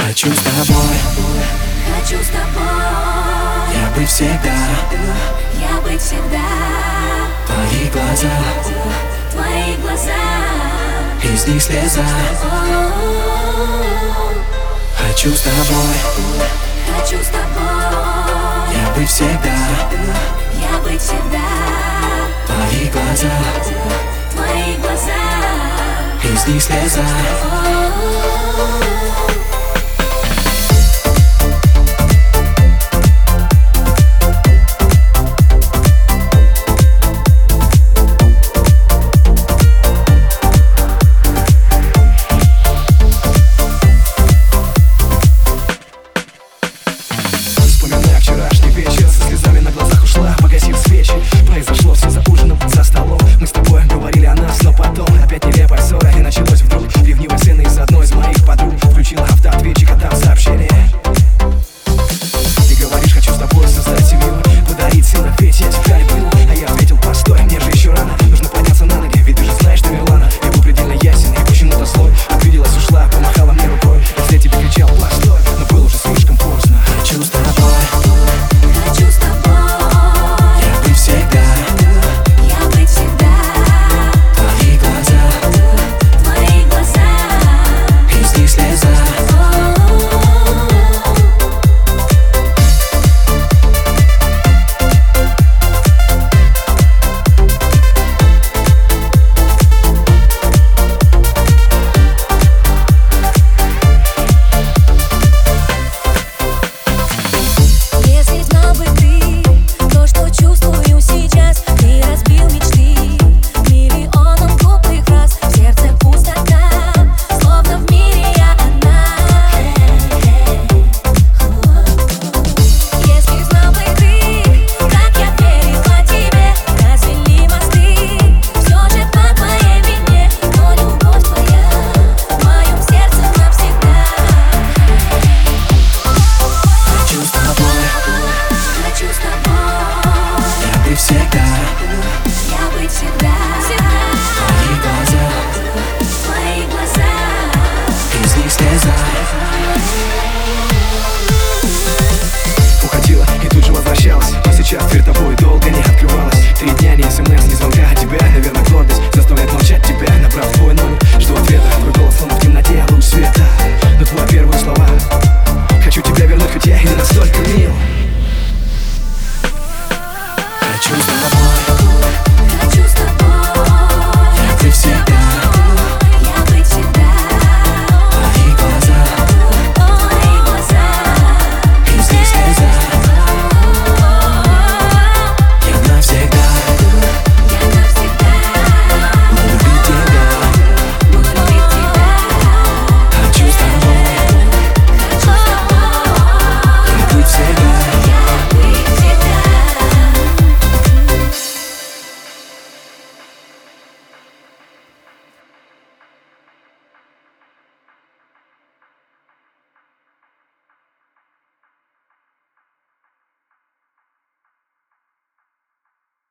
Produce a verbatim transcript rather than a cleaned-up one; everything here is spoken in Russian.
Хочу с тобой, хочу с тобой. я быть всегда, я быть всегда. Твои глаза, твои глаза, из них слеза. Хочу с тобой, хочу с тобой. я быть всегда, я быть всегда. Твои глаза, твои глаза, из них слеза.